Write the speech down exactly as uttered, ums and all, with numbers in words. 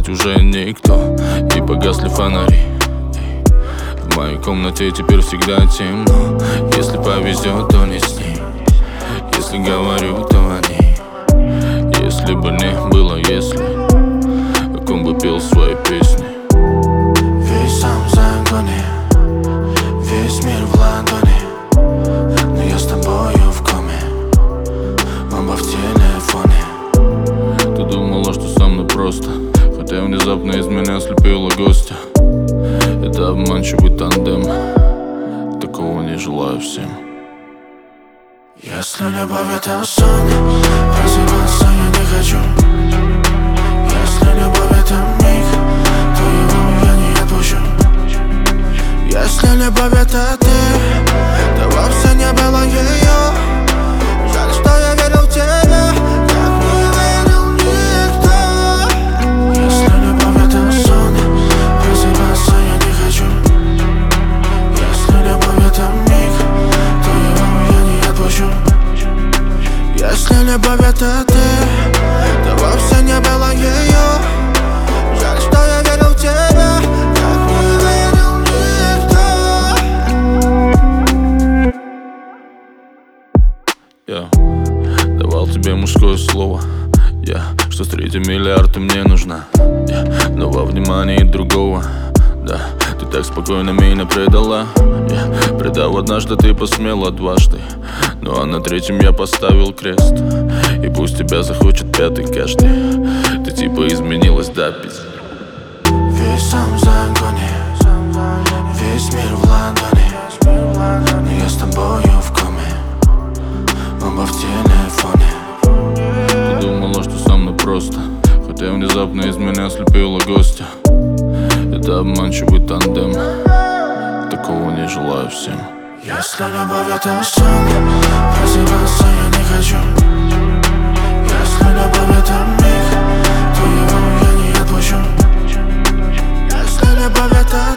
быть уже никто, и погасли фонари. В моей комнате теперь всегда темно. Если повезет, то не с ней. Если говорю, то о ней. Если бы не было, если как он бы пел свои песни. Весь сам в загоне, весь мир в ладони, но я с тобою в коме, оба в телефоне. Ты думала, что со мной просто, хотя внезапно из меня слепила гостя. Это обманчивый тандем, такого не желаю всем. Если любовь это сон, просыпаться я не хочу. Если любовь это миг, то его я не отпущу. Если любовь это ты, то вовсе не было ее. Жаль, что я верил в тебя, как не верил никто. Если любовь это сон, просыпаться я не хочу. Если любовь это миг, то его я не отпущу. Если любовь это ты, то вовсе не было ее. Жаль, что я верил в тебя, как не верил никто. Я давал тебе мужское слово, я, что с третьим миллиардом мне нужна, я, но во внимании другого. Да, ты так спокойно меня предала. Я предал однажды, ты посмела дважды, ну а на третьем я поставил крест. И пусть тебя захочет пятый каждый, ты типа изменилась до пизды. Весь сам в загоне, весь мир в ладони, но я с тобою в коме, оба в телефоне. Ты думала, что со мной просто, хотя внезапно из меня слепила гостя. Это обманчивый тандем, такого не желаю всем. Если любовь это сон, просыпаться я не хочу. Если любовь это миг, то его я не отпущу. Если любовь это